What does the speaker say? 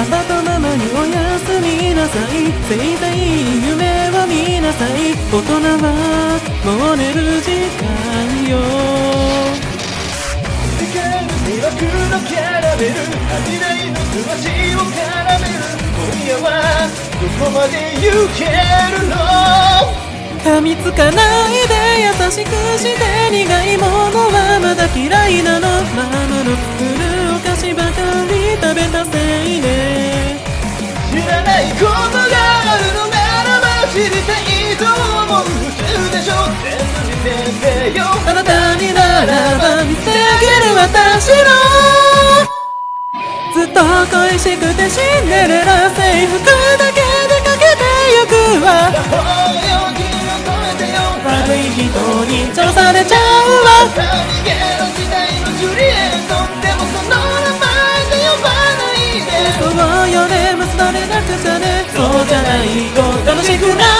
パとママにおやすみなさい。盛大夢を見なさい。大人はもう寝る時間よ。 世界の魅惑のキャラメル、味わいのすましを絡める。今夜はどこまで行けるの。 噛みつかないで優しくして苦いものはまだ嫌いなの。ママの作るお菓子ばかり食べたせいで知らないことがあるのならば知りたいと思う。普通でしょ全部見ててよ。 あなたにならば見てあげる私のずっと恋しくてシンデレラ制服だけでかけてゆくわ。悪い人に調されちゃうわ。 逃げの時代のジュリエットでもその名前で呼ばないで。 そうよね、結ばれなくちゃね。そうじゃないと楽しくない。